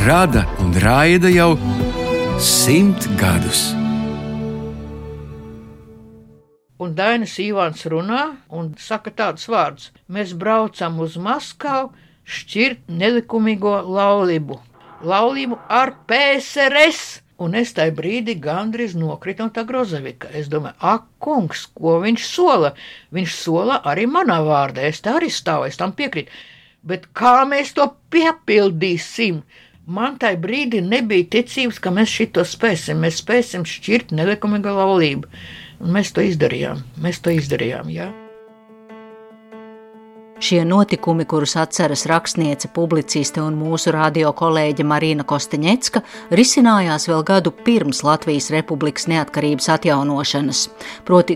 rada un raida jau 100 gadus. Un Dainis Ivāns runā un saka tādus vārdus: mēs braucam uz Maskavu šķirt nelikumīgo laulību ar PSRS. Un es tajā brīdī gandrīz nokritu no tā grozavika. Es domāju, ak, kungs, ko viņš sola? Viņš sola arī manā vārdā, es tā arī stāvu, es tam piekrītu. Bet kā mēs to piepildīsim? Man tajā brīdī nebija ticības, ka mēs šito spēsim. Mēs spēsim šķirt nelikumīgo laulību. Un mēs to izdarījām, jā. Šie notikumi, kurus atceras rakstniece, publiciste un mūsu radio kolēģe Marina Kosteņecka, risinājās vēl gadu pirms Latvijas Republikas neatkarības atjaunošanas, proti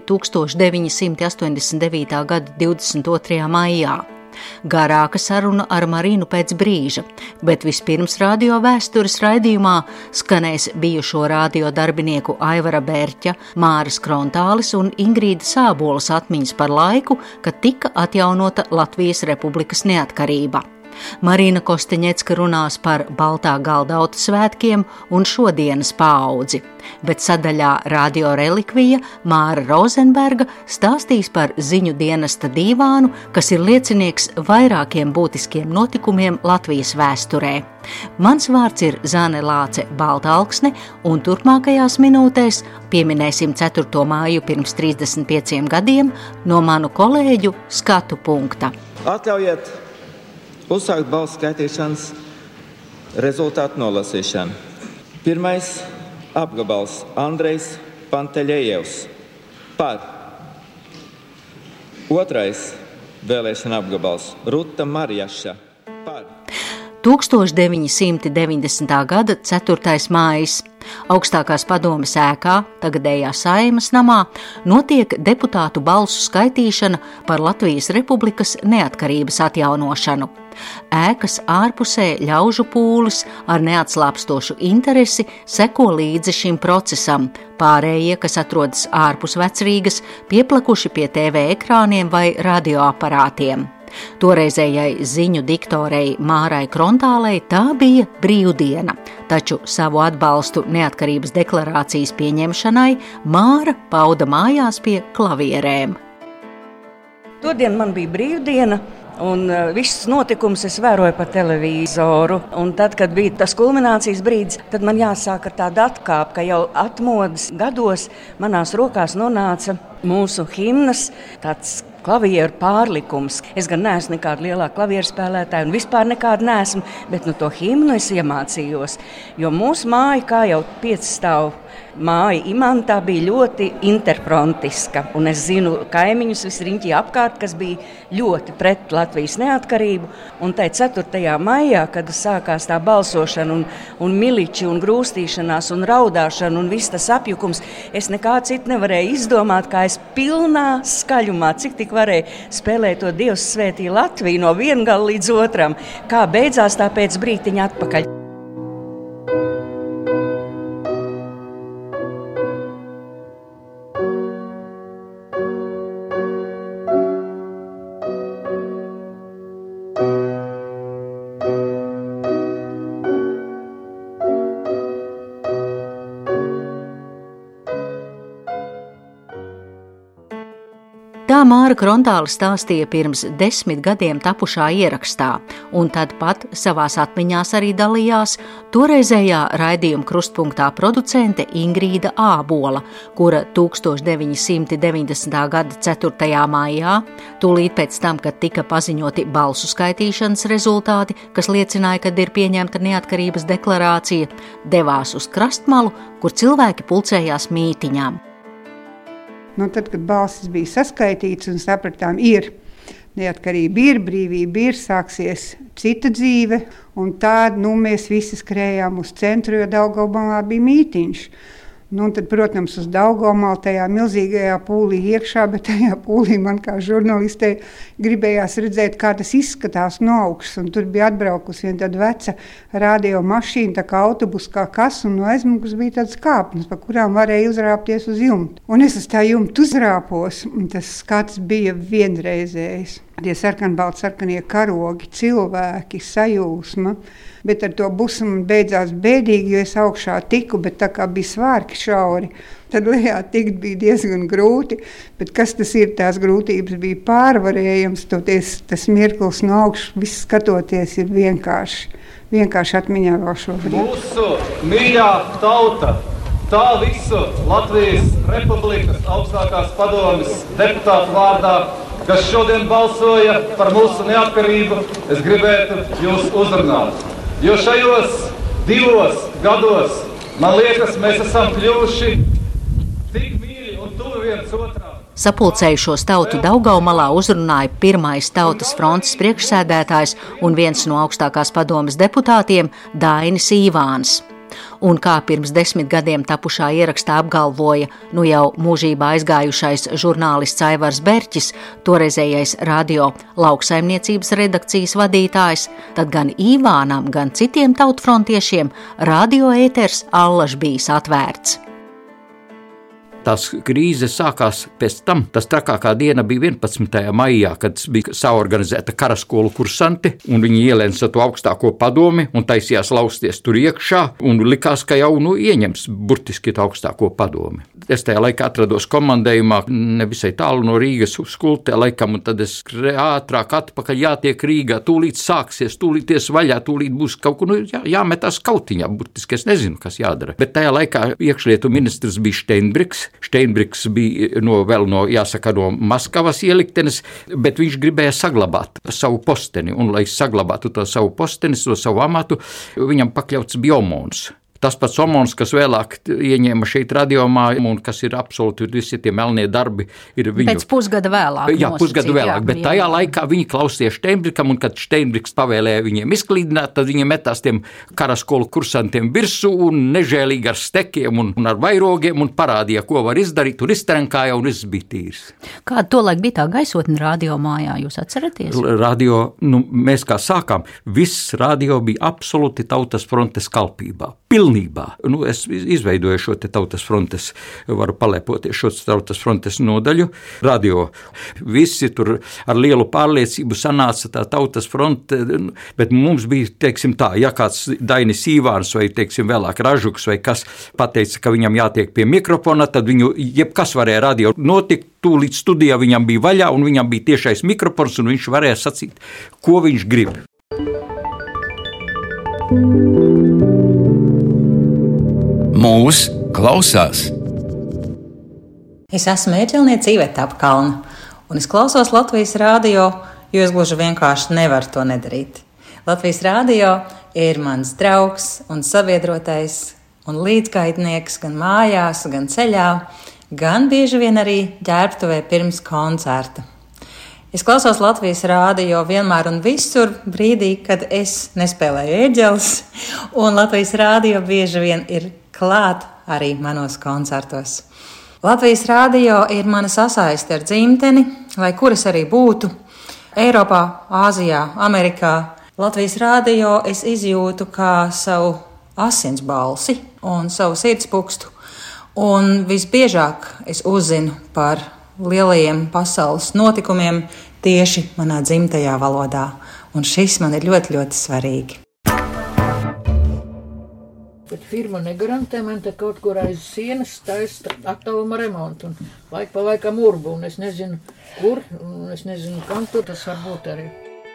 1989. gada 22. maijā. Garāka saruna ar Marinu pēc brīža, bet vispirms radio vēstures raidījumā skanēs bijušo radio darbinieku Aivara Bērķa, Māras Krontāles un Ingrīdas Sābolas atmiņas par laiku, kad tika atjaunota Latvijas Republikas neatkarība. Marina Kosteņecka runās par Baltā galdauta svētkiem un šodienas paaudzi, bet sadaļā Radio relikvija Māra Rozenberga stāstīs par ziņu dienesta dīvānu, kas ir liecinieks vairākiem būtiskiem notikumiem Latvijas vēsturē. Mans vārds ir Zane Lāce Baltalksne, un turpmākajās minūtēs pieminēsim 4. māju pirms 35 gadiem no manu kolēģu skatu punkta. Atļaujiet uzsākt balsu skaitīšanas rezultātu nolasīšanu. Pirmais apgabals Andrejs Panteļejevs par. Otrais vēlēšana apgabals Ruta Marjaša par. 1990. gada 4. mājas. Augstākās padomes ēkā, tagadējā Saeimas namā, notiek deputātu balsu skaitīšana par Latvijas Republikas neatkarības atjaunošanu. Ēkas ārpusē ļaužu pūlis ar neatslāpstošu interesi seko līdzi šim procesam. Pārējie, kas atrodas ārpus Vecrīgas, pieplakuši pie TV ekrāniem vai radioaparātiem. Toreizējai ziņu diktorei Mārai Krontālei tā bija brīvdiena, taču savu atbalstu neatkarības deklarācijas pieņemšanai Māra pauda mājās pie klavierēm. Todien man bija brīvdiena. Un visus notikumus es vēroju pa televizoru. Un tad, kad bija tas kulminācijas brīdis, tad man jāsāk ar tādu atkāpi, ka jau atmodas gados manās rokās nonāca mūsu himnas tāds klavieru pārlikums. Es gan neesmu nekāda lielā klavieru spēlētāja un vispār nekāda neesmu, bet to himnu es iemācījos. Jo mūsu māja, kā jau 5 stāvu māja Imantā, bija ļoti interfrontiska. Un es zinu kaimiņus visriņķī apkārt, kas bija ļoti pret Latvijas neatkarību. Un tai 4. maijā, kad sākās tā balsošana un miliči un grūstīšanās un raudāšana un viss tas apjukums, es nekā citu nevarēju izdomāt, kā es pilnā skaļumā, cik tik varēju spēlēt to Dievs svētī Latviju no viena gala līdz otram, kā beidzās tā pēc brītiņa atpakaļ. Tā Māra Krontāle stāstīja pirms 10 gadiem tapušā ierakstā, un tad pat savās atmiņās arī dalījās toreizējā raidījuma krustpunktā producente Ingrīda Ābola, kura 1990. gada 4. maijā, tūlīt pēc tam, kad tika paziņoti balsu skaitīšanas rezultāti, kas liecināja, kad ir pieņemta neatkarības deklarācija, devās uz Krastmalu, kur cilvēki pulcējās mītiņām. Tad, kad balsis bija saskaitīts un sapratām, ir neatkarība, ir brīvība, ir sāksies cita dzīve, un tād, mēs visi skrējām uz centru, jo Daugavmalā bija mītiņš. Tad, protams, uz Daugavmalu tajā milzīgajā pūlī iekšā, bet tajā pūlī man kā žurnalistei gribējās redzēt, kā tas izskatās no augšas. Un tur bija atbraukusi viena tāda veca radio mašīna, tā kā autobus kā kas, un no aizmugures bija tāds kāpnes, pa kurām varēja uzrāpties uz jumtu. Un es uz tā jumtu uzrāpos, un tas skats bija vienreizējs. tie sarkanie karogi, cilvēki, sajūsma, bet ar to busumu beidzās bēdīgi, jo es augšā tiku, bet tā kā bija svārki šauri, tad lejā tikt bija diezgan grūti, bet kas tas ir, tās grūtības bija pārvarējams, toties tas mirklis no augšas, viss skatoties ir vienkārši atmiņā vēl šobrīd. Mūsu mīļā tauta, tā visu Latvijas Republikas augstākās padomes deputātu vārdā, kas šodien balsoja par mūsu neatkarību, es gribētu jūs uzrunāt. Jo šajos 2 gados, man liekas, mēs esam kļuvuši tik mīļi un tuvi viens otrā. Sapulcējušos tautu Daugavmalā uzrunāja pirmais Tautas frontes priekšsēdētājs un viens no augstākās padomes deputātiem Dainis Īvāns. Un kā pirms 10 gadiem tapušā ierakstā apgalvoja jau mūžībā aizgājušais žurnālists Aivars Berķis, toreizējais radio lauksaimniecības redakcijas vadītājs, tad gan Īvānam, gan citiem tautfrontiešiem radio ēters allaž bijis atvērts. Tās krīze sākās pēc tam. Tas trakākā diena bija 11. maijā, kad bija saorganizēta karaskolu kursanti, un viņi ielēca to augstāko padomi un taisījās lausties tur iekšā, un likās, ka jau ieņems burtiski to augstāko padomi. Es tajā laikā atrados komandējumā nevisai tālu no Rīgas uz Kultē laikam, un tad es ātrāk atpakaļ jātiek Rīgā, tūlīt sāksies, tūlīties vaļā, tūlīt būs kaut kur, jāmetās kautiņā, burtiski es nezinu, kas jādara. Bet tajā laikā iekšlietu ministrs bija Steinbriks bija no Maskavas ieliktenes, bet viņš gribēja saglabāt savu posteni, un lai saglabātu to savu posteni, to savu amatu, viņam pakļauts bija Omons. Tas pats Omons, kas vēlāk ieņēma šeit radiomāju, un kas ir absolūti visi tie melnie darbi, ir viņu. Pēc pusgada vēlāk. Jā, pusgadu vēlāk, bet tajā laikā viņi klausījās Steinbrikam, un kad Steinbriks pavēlēja viņiem izklīdināt, tad viņi metās tiem karaskolu kursantiem virsū un nežēlīgi ar stekiem un ar vairogiem un parādīja, ko var izdarīt, un iztrenkāja, un viss bija tīrs. Kāda tolaik bija tā gaisotne radiomājā, jūs atceraties? Radio, mēs kā sākām, viss radio bija absolūti Tautas frontes kalpībā. Pilnībā. Es izveidoju šo te Tautas frontes, varu palēpoties šo Tautas frontes nodaļu. Radio visi tur ar lielu pārliecību sanāca tā Tautas fronte, bet mums bija, teiksim tā, ja kāds Dainis Īvāns vai, teiksim, vēlāk Ražuks vai kas pateica, ka viņam jātiek pie mikrofona, tad viņu jebkas varēja radio notikt, tūlīt studijā viņam bija vaļā un viņam bija tiešais mikrofons un viņš varēja sacīt, ko viņš grib. Mūs klausās. Es esmu ērģelniece Iveta Apkalna, un es klausos Latvijas radio, jo es gluži vienkārši nevaru to nedarīt. Latvijas radio ir mans draugs un sabiedrotais un līdzgaitnieks gan mājās, gan ceļā, gan bieži vien arī ģērbtuvē pirms koncerta. Es klausos Latvijas radio vienmēr un visur brīdī, kad es nespēlēju ērģeles, un Latvijas radio bieži vien ir klāt arī manos koncertos. Latvijas radio ir mana sasaiste ar dzimteni, lai kur es arī būtu, Eiropā, Āzijā, Amerikā. Latvijas radio es izjūtu kā savu asins balsi un savu sirdspukstu, un visbiežāk es uzzinu par lielajiem pasaules notikumiem tieši manā dzimtajā valodā, un šis man ir ļoti, ļoti svarīgi. Bet firma negarantē, man te kaut kur aiz sienas taisa attāluma remontu, un laik pa laikam urbu, un es nezinu, kur, un es nezinu, kam tur tas var būt arī.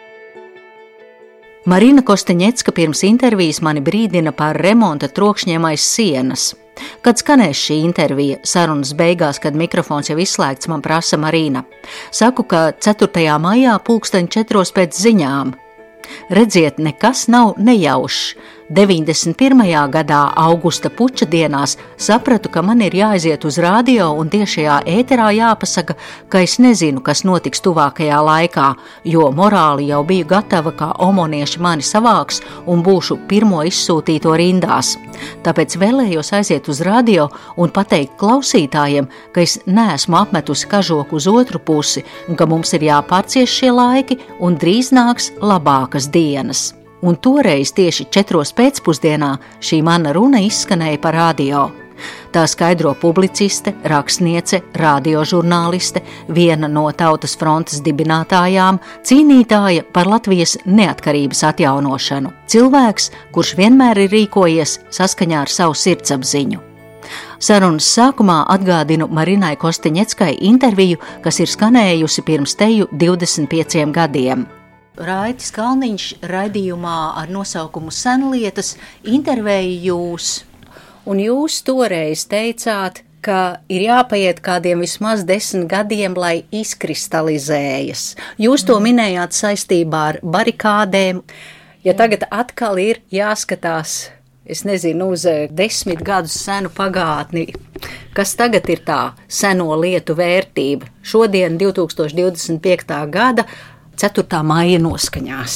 Marina Kosteņecka pirms intervijas mani brīdina par remonta trokšņiem aiz sienas. Kad skanēs šī intervija, sarunas beigās, kad mikrofons jau izslēgts, man prasa Marina. Saku, ka 4. maijā 4:00 pēc ziņām. Redziet, nekas nav nejaušs. 91. gadā augusta puča dienās sapratu, ka man ir jāaiziet uz radio un tiešajā ēterā jāpasaka, ka es nezinu, kas notiks tuvākajā laikā, jo morāli jau biju gatava, kā omonieši mani savāks un būšu pirmo izsūtīto rindās. Tāpēc vēlējos aiziet uz radio un pateikt klausītājiem, ka es neesmu apmetusi kažoku uz otru pusi un ka mums ir jāpārcieš šie laiki un drīz nāks labākas dienas. Un toreiz tieši 4 pēcpusdienā šī mana runa izskanēja pa radio. Tā skaidro publiciste, rakstniece, radiožurnāliste, viena no Tautas frontes dibinātājām, cīnītāja par Latvijas neatkarības atjaunošanu. Cilvēks, kurš vienmēr ir rīkojies saskaņā ar savu sirdsapziņu. Sarunas sākumā atgādinu Marinai Kosteņeckai interviju, kas ir skanējusi pirms teju 25 gadiem. Raitis Kalniņš raidījumā ar nosaukumu Senlietas intervēja jūs, un jūs toreiz teicāt, ka ir jāpaiet kādiem vismaz 10 gadiem, lai izkristalizējas. Jūs to minējāt saistībā ar barikādēm. Ja tagad atkal ir jāskatās, es nezinu, uz 10 gadus senu pagātni, kas tagad ir tā seno lietu vērtība? Šodien 2025. gada 4. maija noskaņās.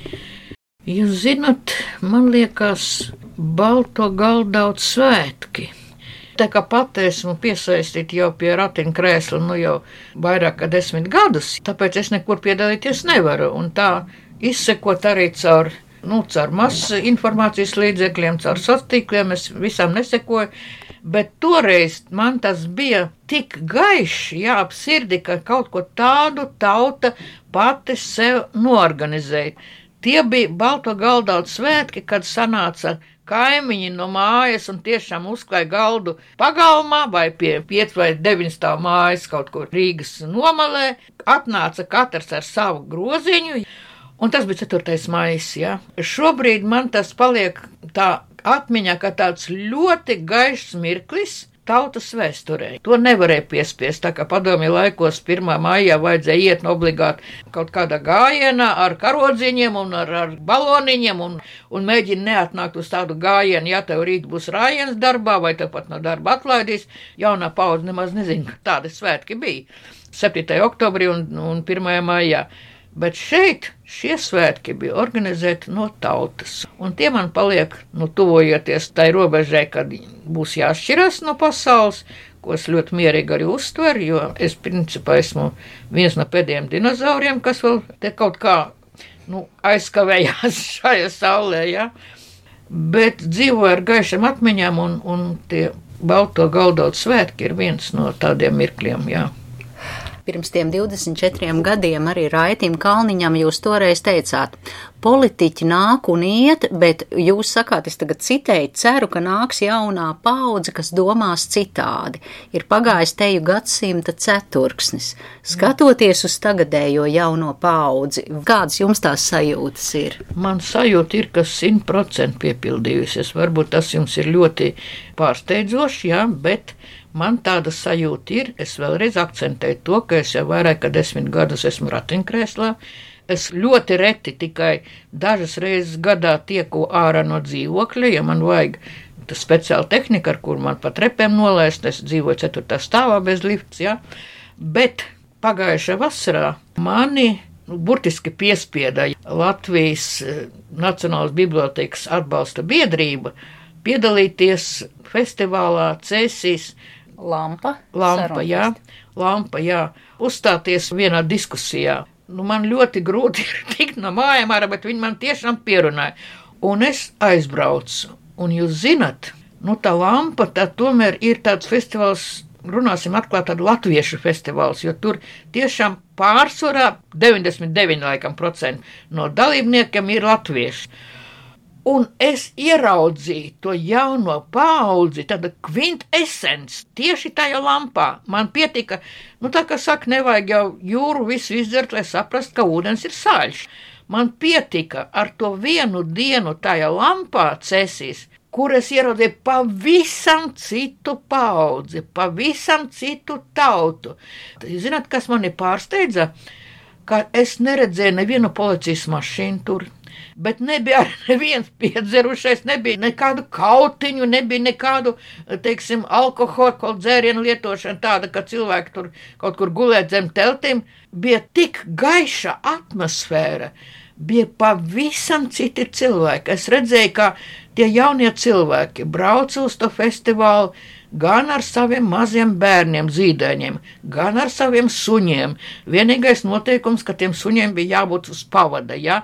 Jūs zinat, man liekas, balto galdauts svētki. Tā kā pati esmu piesaistīta jau pie ratiņkrēsla, jau vairāk kā 10 gadus, tāpēc es nekur piedalīties nevaru. Un tā izsekot arī caur masu informācijas līdzekļiem, caur sociāliem, es visam nesekoju. Bet toreiz man tas bija tik gaiši, ap sirdi, ka kaut ko tādu tauta pati sev noorganizēja. Tie bija balto galdauts svētki, kad sanāca kaimiņi no mājas un tiešām uzklāja galdu pagalmā vai pie 5 vai 9 stāv mājas kaut kur Rīgas nomalē. Atnāca katrs ar savu groziņu, un tas bija 4. maijs. Šobrīd man tas paliek tā atmiņā, ka tāds ļoti gaišs mirklis tautas vēsturē. To nevarēja piespiest, tā kā padomju laikos 1. maijā vajadzēja iet obligāti kaut kādā gājienā ar karodziņiem un ar baloniņiem un mēģina neatnākt uz tādu gājienu, ja tev rīt būs rājiens darbā vai tev pat no darba atlaidīs. Jaunā paudze nemaz nezina, ka tādi svētki bija 7. oktobrī un 1. maijā. Bet šeit šie svētki bija organizēti no tautas, un tie man paliek, tuvojoties tai robežai, kad būs jāšķirās no pasaules, ko es ļoti mierīgi arī uztveru, jo es principā esmu viens no pēdējiem dinozauriem, kas vēl te kaut kā, aizkavējās šajā saulē, Bet dzīvoju ar gaišam atmiņām, un tie balto galdauts svētki ir viens no tādiem mirkļiem, Pirms tiem 24 gadiem arī Raitim Kalniņam jūs toreiz teicāt, politiķi nāk un iet, bet jūs sakāt, es tagad citēju, ceru, ka nāks jaunā paudze, kas domās citādi. Ir pagājis teju gadsimta ceturksnis. Skatoties uz tagadējo jauno paudzi, kādas jums tās sajūtas ir? Man sajūta ir, ka 100% piepildījusies. Varbūt tas jums ir ļoti pārsteidzoši, bet man tāda sajūta ir, es vēlreiz akcentēju to, ka es jau vairāk kā 10 gadus esmu ratiņkrēslā. Es ļoti reti tikai dažas reizes gadā tieku ārā no dzīvokļa, ja man vajag speciāla tehnika, ar kur man pa trepēm nolaist. Es dzīvoju 4. stāvā bez lifts, Bet pagājušā vasarā mani burtiski piespieda Latvijas Nacionālās bibliotēkas atbalsta biedrība piedalīties festivālā Cēsīs Lampa, uzstāties vienā diskusijā. Man ļoti grūti ir tikt no mājām ārā, bet viņi man tiešām pierunāja. Un es aizbraucu. Un jūs zinat, tā Lampa, tā tomēr ir tāds festivāls, runāsim atklāt, tādu latviešu festivāls, jo tur tiešām pārsvarā 99% no dalībniekiem ir latvieši. Un es ieraudzīju to jauno paudzi, tāda kvintesence tieši tajā Lampā. Man pietika, tā kā saka, nevajag jau jūru visu izdzert, lai saprast, ka ūdens ir sāļš. Man pietika ar to vienu dienu tajā Lampā Cēsīs, kur es ieraudzīju pavisam citu paudzi, pavisam citu tautu. Zināt, kas mani pārsteidza? Ka es neredzēju nevienu policijas mašīnu tur. Bet nebija arī neviens piedzerušais, nebija nekādu kautiņu, nebija nekādu, alkohola dzērienu lietošana tāda, ka cilvēki tur kaut kur gulēt zem teltīm. Bija tik gaiša atmosfēra, bija pavisam citi cilvēki. Es redzēju, ka tie jaunie cilvēki brauca uz to festivālu gan ar saviem maziem bērniem, zīdaiņiem, gan ar saviem suņiem. Vienīgais noteikums, ka tiem suņiem bija jābūt uz pavada,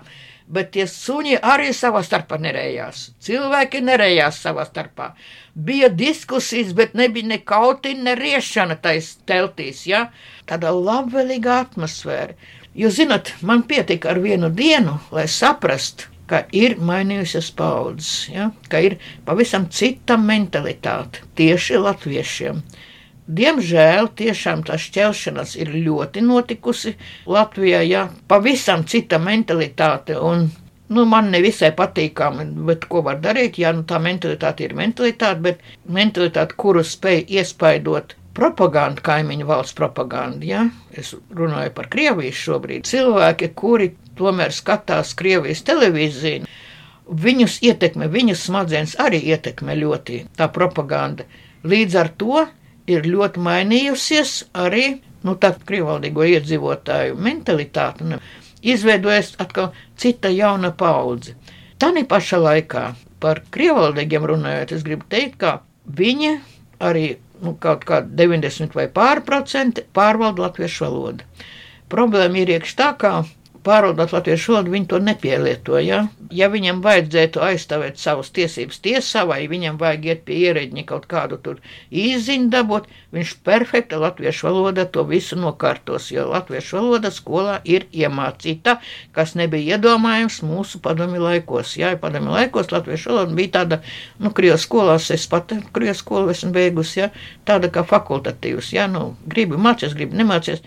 bet tie suņi arī savā starpā nerējās. Cilvēki nerējās savā starpā. Bija diskusijas, bet nebija ne kautina, ne riešana tais teltīs, ja? Tāda labvēlīga atmosfēra. Jūs zināt, man pietika ar vienu dienu, lai saprastu, ka ir mainījusies paudzes, ja? Ka ir pavisam cita mentalitāte tieši latviešiem. Diemžēl tiešām tā šķelšanās ir ļoti notikusi Latvijā, ja? Pavisam cita mentalitāte un man nevisai patīkami, bet ko var darīt, ja tā mentalitāte ir mentalitāte, bet mentalitāte, kuru spēj iespaidot propaganda, kaimiņu valsts propaganda, ja? Es runāju par Krieviju šobrīd. Cilvēki, kuri tomēr skatās Krievijas televīziju, viņus ietekmē, viņus smadzenes arī ietekmē ļoti tā propaganda. Līdz ar to ir ļoti mainījusies arī tā krievvaldīgo iedzīvotāju mentalitāte. Izveidojas atkal cita jauna paudze. Tanī pašā laikā par krievvaldīgiem runājot, es gribu teikt, ka viņi arī kaut kādi 90 vai pārprocenti pārvalda latviešu valodu. Problēma ir iekš tā, ka pārvaldot latviešu valodu, viņi to nepielieto. Ja viņam vajadzētu aizstāvēt savas tiesības tiesā, vai viņam vajag iet pie ierēģiņa kaut kādu tur izziņu dabūt, viņš perfekta latviešu valoda to visu nokārtos, jo latviešu valoda skolā ir iemācīta, kas nebija iedomājams mūsu padomju laikos. Padomju laikos latviešu valoda bija tāda, Krievijas skolās, es pat Krievijas skolu esmu beigusi, tāda kā fakultatīvs, gribu mācies, gribu nemācies,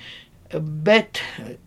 bet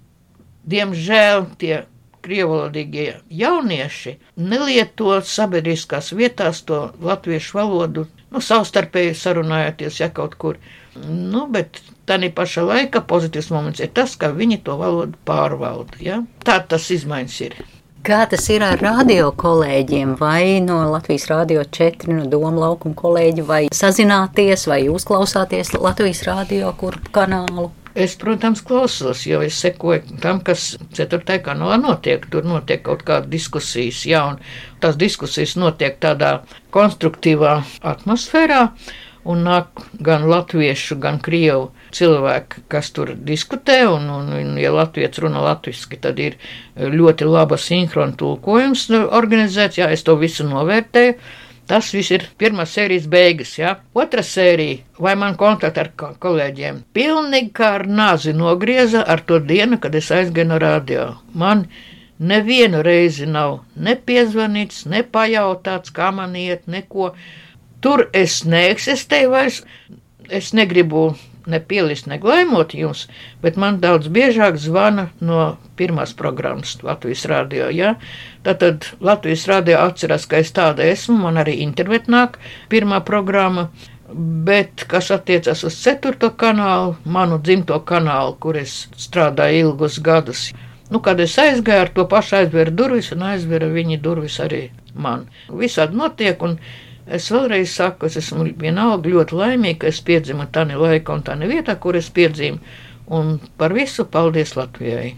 diemžēl tie krievvalodīgie jaunieši nelieto sabiedriskās vietās to latviešu valodu, savstarpēji sarunājoties, kaut kur. Bet tanī pašā laika pozitīvs moments ir tas, ka viņi to valodu pārvalda. Tā tas izmaiņas ir. Kā tas ir ar radio kolēģiem, vai no Latvijas Radio 4, no Doma laukuma kolēģi, vai sazināties, vai jūs klausāties Latvijas Radio kur kanālu? Es, protams, klausos, jo es sekoju tam, kas 4. kanālā notiek. Tur notiek kaut kāda diskusijas, un tās diskusijas notiek tādā konstruktīvā atmosfērā, un nāk gan latviešu, gan krievu cilvēki, kas tur diskutē, un ja latvietis runā latviski, tad ir ļoti laba sinhrona tulkojums organizēts, es to visu novērtēju. Tas viss ir pirmās sērijas beigas, Otra sērija, vai man kontakti ar kolēģiem, pilnīgi kā ar nāzi nogrieza ar to dienu, kad es aizgāju no radio. Man nevienu reizi nav ne piezvanīts, ne pajautāts, kā man iet, neko. Tur es neeksistēju vairs, es negribu ne pielist, ne glaimot jums, bet man daudz biežāk zvana no pirmās programmas Latvijas radio, Tātad Latvijas radio atcerās, ka es tāda esmu, man arī internet nāk pirmā programma, bet kas attiecas uz 4. kanālu, manu dzimto kanālu, kur es strādāju ilgus gadus. Kad es aizgāju, ar to pašu aizvēru durvis un aizvēra viņi durvis arī man. Visādi notiek, un es vēlreiz saku, es esmu vienalga ļoti laimīga, ka es piedzimu tāni laika un tāni vietā, kur es piedzīmu, un par visu paldies Latvijai.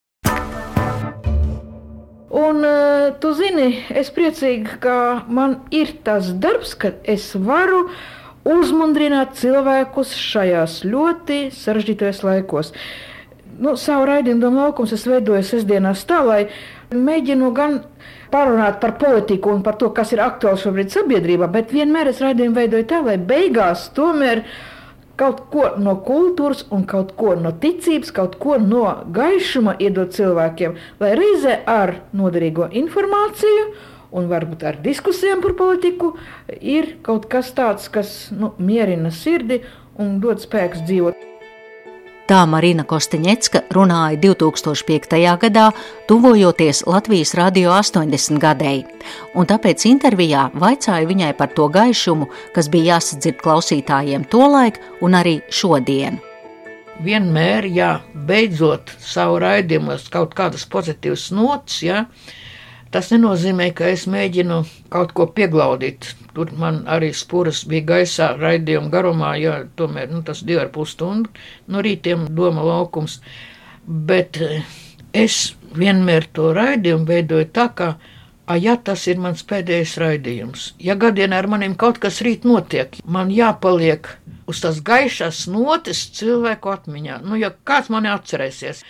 Un tu zini, es priecīga, ka man ir tas darbs, ka es varu uzmundrināt cilvēkus šajās ļoti sarežģītajos laikos. Savu raidījumu Doma laukums es veidoju sestdienās tā, lai mēģinu gan parunāt par politiku un par to, kas ir aktuāli šobrīd sabiedrībā, bet vienmēr es raidījumu veidoju tā, lai beigās tomēr kaut ko no kultūras un kaut ko no ticības, kaut ko no gaišuma iedot cilvēkiem, lai reizē ar noderīgo informāciju un varbūt ar diskusijām par politiku ir kaut kas tāds, kas mierina sirdi un dod spēks dzīvot. Tā Marina Kosteņecka runāja 2005. gadā, tuvojoties Latvijas Radio 80 gadēji, un tāpēc intervijā vaicāju viņai par to gaišumu, kas bija jāsadzird klausītājiem tolaik un arī šodien. Vienmēr, beidzot savu raidījumos kaut kādas pozitīvas notas, tas nenozīmē, ka es mēģinu kaut ko pieglaudīt. Tur man arī spuras bija gaisā raidījuma garumā, tomēr tas 2,5 stundu no rītiem Doma laukums. Bet es vienmēr to raidījumu veidoju tā, ka, tas ir mans pēdējais raidījums. Ja gadienā ar manim kaut kas rīt notiek, man jāpaliek uz tās gaišās notis cilvēku atmiņā. Ja kāds mani atcerēsies,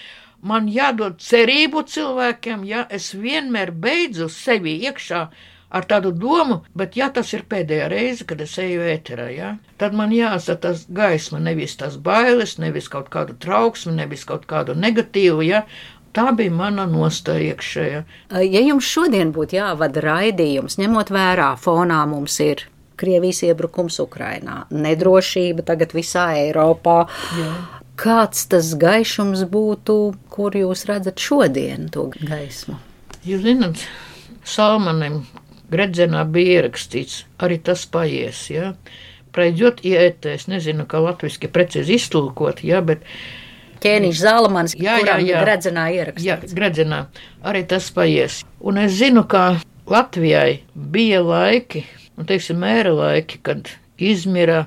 man jādod cerību cilvēkiem, ja es vienmēr beidzu sevi iekšā ar tādu domu, bet ja tas ir pēdējā reize, kad es eju ēterā, ja, tad man jāsaka tas gaisma, nevis tas bailes, nevis kaut kādu trauksmi, nevis kaut kādu negatīvu, ja. Tā bija mana nostāja iekšējā. Ja jums šodien būtu jāvada raidījums, ņemot vērā, fonā mums ir Krievijas iebrukums Ukrainā, nedrošība tagad visā Eiropā, jā. Kāds tas gaišums būtu, kur jūs redzat šodien to gaismu? Jūs zināt, Salmanim Gredzenā bija ierakstīts, arī tas paies, ja. Пройдет и это, es nezinu, kā latviski precīzi iztulkot, ja, bet Ķēniņš Zalamans, kuram Gredzenā ierakstīts. Jā, Gredzenā arī tas paies. Un es zinu, ka Latvijai bija laiki, teiksim, mēra laiki, kad izmira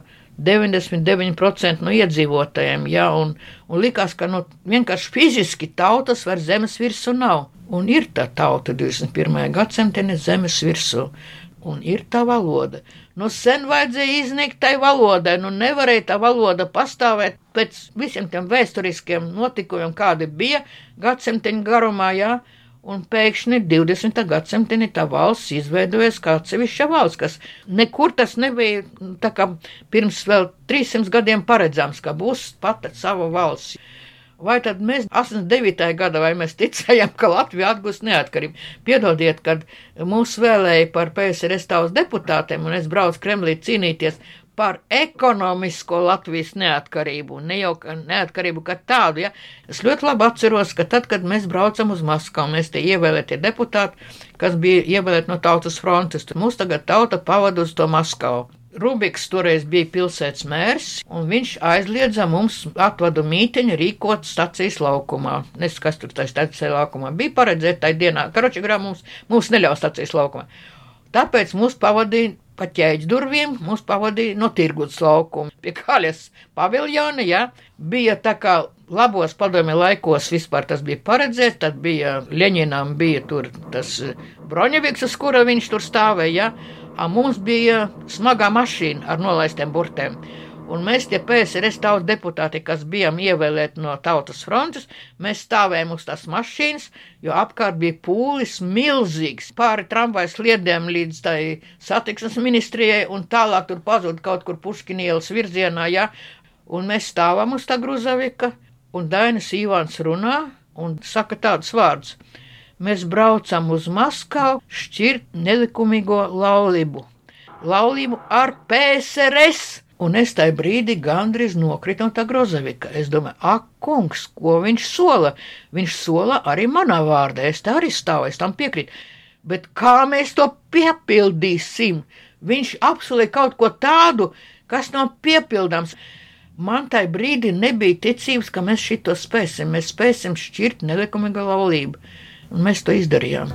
99% no iedzīvotājiem, ja, un likās, ka vienkārši fiziski tautas var zemes virsū nav. Un ir tā tauta 21. gadsimta zemes virsū. Un ir tā valoda. Sen vajadzēja iznīkt tai valodai, nevarēja tā valoda pastāvēt pēc visiem tiem vēsturiskiem notikumiem, kādi bija gadsimteņu garumā, jā, un pēkšņi 20. gadsimtenī tā valsts izveidojas kā atsevišķa valsts, kas nekur tas nebija tā kā pirms vēl 300 gadiem paredzams, ka būs pat sava valsts. Vai tad mēs 89. gadā, vai mēs ticējām, ka Latvija atgūs neatkarību? Piedodiet, kad mūs vēlēja par PSRS tautas deputātiem, un es braucu Kremlī cīnīties par ekonomisko Latvijas neatkarību, ne jau neatkarību kā tādu, ja. Es ļoti labi atceros, ka tad, kad mēs braucam uz Maskavu, mēs te ievēlētie deputāti, kas bija ievēlēti no Tautas frontes, tad mūs tagad tauta pavada uz to Maskavu. Rubiks toreiz bija pilsētas mērs, un viņš aizliedza mums atvadu mītiņu rīkot stacijas laukumā. Nezinu, kas tur tajā stacijas laukumā bija paredzēt tajā dienā. Karočigrā mums neļauj stacijas laukumā. Tāpēc mūs pavadīja pa ķēģu durvīm, mūs pavadīja no Tirgudas laukuma. Pie Kaļas paviljona, ja, bija tā kā labos padomju laikos vispār tas bija paredzēts, tad bija Ļeņinam bija tur tas Broņeviks, uz kura viņš tur stāvēja, ja. Mums bija smagā mašīna ar nolaistiem burtēm, un mēs tie PSRS tautas deputāti, kas bijām ievēlēti no Tautas frontes, mēs stāvējām uz tās mašīnas, jo apkārt bija pūlis milzīgs, pāri tramvajas sliedēm līdz tai satiksmes ministrijai, un tālāk tur pazūd kaut kur Puškina ielas virzienā, ja, un mēs stāvam uz tā gruzavika, un Dainis Ivāns runā un saka tādus vārdus. Mēs braucam uz Maskavu šķirt nelikumīgo laulību. Laulību ar PSRS. Un es tajā brīdī gandrīz nokritu no tā grozavika. Es domāju, ak, kungs, ko viņš sola? Viņš sola arī manā vārdā. Es tā arī stāvu, es tam piekrītu. Bet kā mēs to piepildīsim? Viņš apsolīja kaut ko tādu, kas nav piepildāms. Man tajā brīdī nebija ticības, ka mēs šito spēsim. Mēs spēsim šķirt nelikumīgo laulību. Un mēs to izdarījām.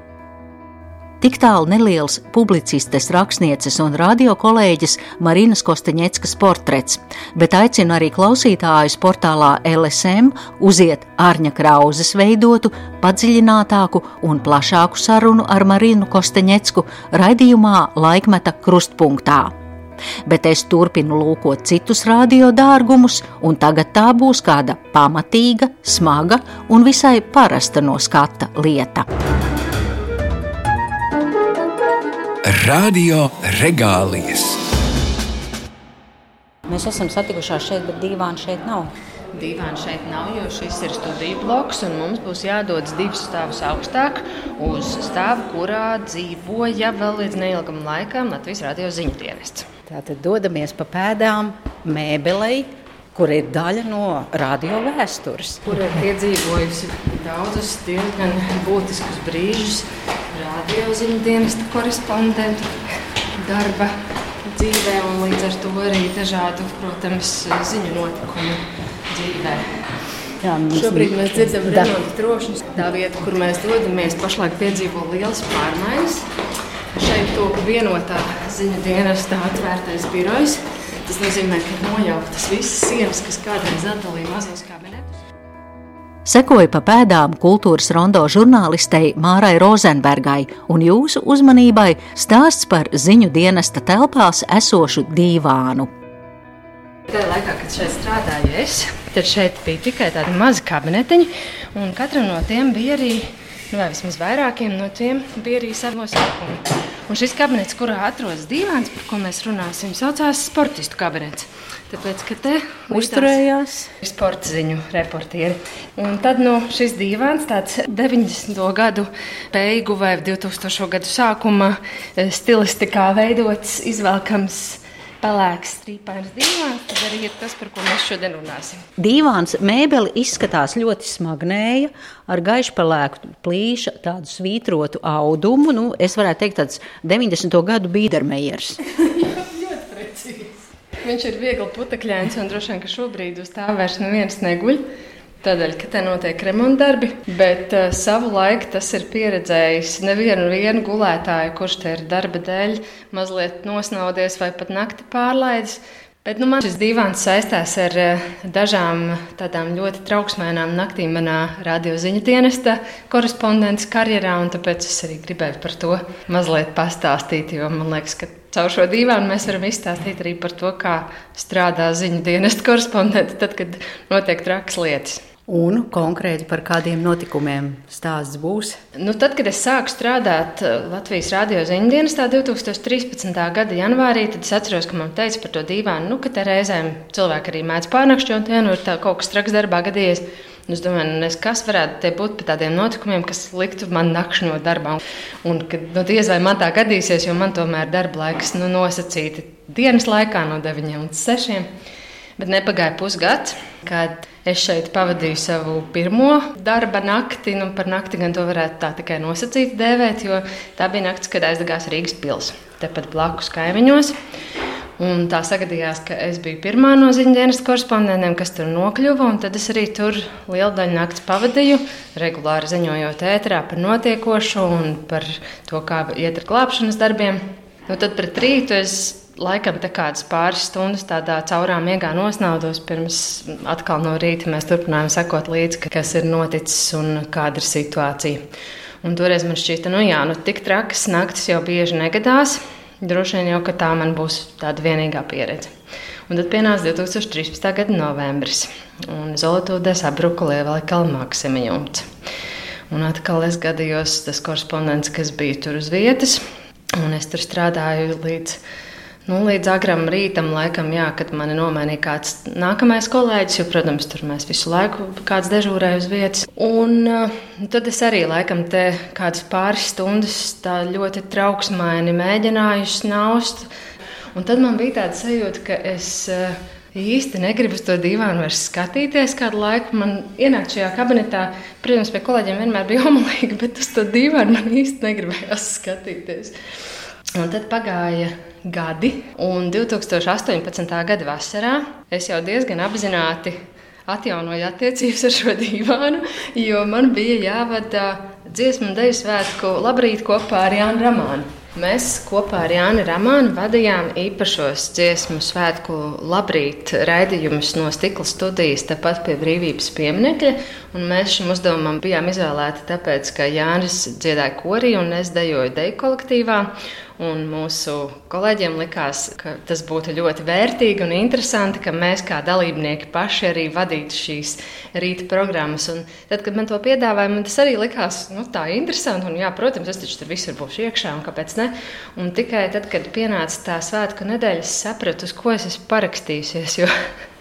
Tik tālu neliels publicistes, rakstnieces un radiokolēģis Marinas Kosteņeckas portrets, bet aicinu arī klausītājus portālā LSM uziet Arņa Krauzes veidotu, padziļinātāku un plašāku sarunu ar Marinu Kosteņecku raidījumā Laikmeta krustpunktā. Bet es turpinu lūkot citus radio dārgumus, un tagad tā būs kāda pamatīga, smaga un visai parasta no skata lieta. Radio regālijas. Mēs esam satikušās šeit, bet dīvāna šeit nav. Dīvāna šeit nav, jo šis ir studiju bloks, un mums būs jādodas 2 stāvus augstāk uz stāvu, kurā dzīvoja vēl līdz neilgam laikam Latvijas radio ziņu dienests. Tātad dodamies pa pēdām mēbelei, kur ir daļa no radio vēstures. Kur ir piedzīvojusi daudzus diezgan būtiskus brīžus radio ziņu dienesta korespondentu darba dzīvē, un līdz ar to arī dažādu, protams, ziņu notikumu dzīvē. Jā, šobrīd mēs dzirdam remonta trokšņus. Tā vieta, kur mēs dodamies, pašlaik piedzīvo lielas pārmaiņas. Šeit top vienotā ziņu dienesta atvērtais birojs. Tas nozīmē, ka nojauktas visas sienas, kas kādreiz atdalīja mazos kabinetus. Sekoja pa pēdām kultūras rondo žurnālistei Mārai Rozenbergai, un jūsu uzmanībai stāsts par ziņu dienesta telpās esošu dīvānu. Tajā laikā, kad šeit strādāju es, tad šeit bija tikai tādi mazi kabinetiņi, un katram no tiem bija arī, vai vismaz vairākiem no tiem, bija arī savi nosaukumi. Un šis kabinets, kurā atrodas dīvāns, par ko mēs runāsim, saucās sportistu kabinets. Tāpēc, ka te uzturējās sporta ziņu reportieri. Un tad šis dīvāns, tāds 90. gadu beigu vai 2000. gadu sākuma stilistikā veidots, izvelkams pelēks strīpains dīvāns, tad arī ir tas, par ko mēs šodien runāsim. Dīvāns mēbeli izskatās ļoti smagnēja, ar gaišpelēku plīša, tādu svītrotu audumu. Es varētu teikt tāds 90. gadu Bīdermejers. Ļoti precīzi. Viņš ir viegli putekļains un droši vien, ka šobrīd uz tā vairs neviens neguļ. Tādēļ, ka te notiek remontdarbi, bet savu laiku tas ir pieredzējis nevienu gulētāju, kurš te ir darba dēļ mazliet nosnaudies vai pat nakti pārlaidis. Bet man šis dīvāns saistās ar dažām tādām ļoti trauksmēnām naktīm manā radioziņu dienesta korespondentes karjerā, un tāpēc es arī gribēju par to mazliet pastāstīt, jo man liekas, ka caur šo dīvānu mēs varam izstāstīt arī par to, kā strādā ziņu dienesta korespondente tad, kad notiek trakas lietas. Un konkrēti par kādiem notikumiem stāsts būs? Tad, kad es sāku strādāt Latvijas radio ziņu dienestā 2013. gada janvārī, tad es atceros, ka man teica par to dīvānu, ka te reizēm cilvēki arī mēdz pārnakšķot, ja ir kaut kas traks darbā gadījies. Es domāju, kas varētu te būt par tādiem notikumiem, kas liktu man nakšņot darbā. Un kad diez vai man tā gadīsies, jo man tomēr darba laiks nosacīti dienas laikā no 9 līdz 6. Bet nepagāja pusgads, kad es šeit pavadīju savu pirmo darba nakti. Par nakti gan to varētu tā tikai nosacīti dēvēt, jo tā bija naktis, kad aizdegās Rīgas pils, tepat blakus kaimiņos. Un tā sagadījās, ka es biju pirmā no ziņu dienesta korespondentiem, kas tur nokļuva, un tad es arī tur lielu daļu nakts pavadīju, regulāri ziņojot ēterā par notiekošo un par to, kā iet ar glābšanas darbiem. Tad pret rītu es laikam te kādas pāris stundas tādā caurā miegā nosnaudos, pirms atkal no rīta mēs turpinājām sekot līdzi, kas ir noticis un kāda ir situācija. Un toreiz man šķita, tik trakas naktis jau bieži negadās, droši vien jau, ka tā man būs tāda vienīgā pieredze. Un tad pienāca 2013. gada novembris, un Zolotūdē sabruka Lielveikala Maksima jumts. Un atkal es gadījos tas korespondents, kas bija tur uz vietas, un es tur strādāju līdz agram rītam, laikam, kad mani nomainīja kāds nākamais kolēģis, jo, protams, tur mēs visu laiku kāds dežūrēja uz vietas. Un tad es arī, laikam, te kādas pāris stundas tā ļoti trauksmaini mēģināju snaust. Un tad man bija tāda sajūta, ka es īsti negribu uz to dīvānu vairs skatīties kādu laiku. Man ienākt šajā kabinetā, protams, pie kolēģiem vienmēr bija omulīgi, bet uz to dīvānu man īsti negribējās skatīties. Un tad pagāja gadi, un 2018. gada vasarā es jau diezgan apzināti atjaunoju attiecības ar šo dīvānu, jo man bija jāvada dziesmu un deju svētku Labrīt kopā ar Jānu Ramānu. Mēs kopā ar Jāni Ramānu vadījām īpašos dziesmu svētku Labrīt raidījumus no Stikla studijas tepat pie Brīvības pieminekļa, un mēs šim uzdevumam bijām izvēlēti tāpēc, ka Jānis dziedāja korī un es dejoju deju kolektīvā. Un mūsu kolēģiem likās, ka tas būtu ļoti vērtīgi un interesanti, ka mēs kā dalībnieki paši arī vadītu šīs rīta programmas. Un tad, kad man to piedāvāja, man tas arī likās tā interesanti. Un, jā, protams, es taču tur visur būšu iekšā, un kāpēc ne? Un tikai tad, kad pienāca tā svētku nedēļa, es sapratu, uz ko es esmu parakstījusies. Jo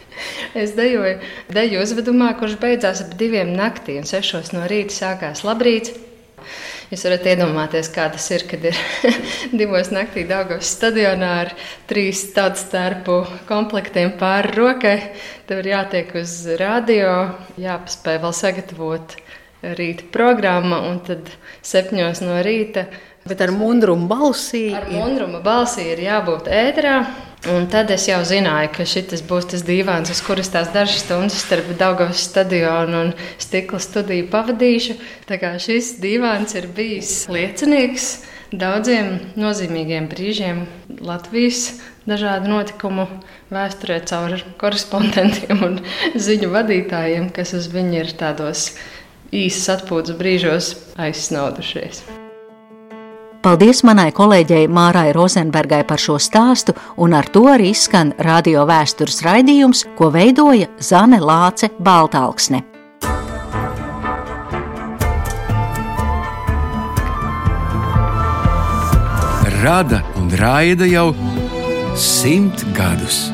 es dejoju deju uzvedumā, kurš beidzās ap 2 naktī, un 6 no rīta sākās Labrīts. Jūs varat iedomāties, kā tas ir, kad ir 2 naktī Daugavas stadionā ar 3 tautstarpu komplektiem pāri rokai. Tev ir jātiek uz radio, jāpaspēj vēl sagatavot rīta programma, un tad 7 no rīta. Bet ar mundrumu balsī? Ar mundrumu balsī ir jābūt ēterā. Un tad es jau zināju, ka šis būs tas dīvāns, uz kuras tās dažas stundas starp Daugavas stadionu un Stikla studiju pavadīšu. Tā kā šis dīvāns ir bijis liecinieks daudziem nozīmīgiem brīžiem Latvijas dažādu notikumu vēsturē caur korespondentiem un ziņu vadītājiem, kas uz viņu ir tādos īsas atpūtas brīžos aizsnaudušies. Paldies manai kolēģei Mārai Rozenbergai par šo stāstu, un ar to arī izskan radio vēstures raidījums, ko veidoja Zane Lāce Baltalksne. rada un raida jau 100 gadus.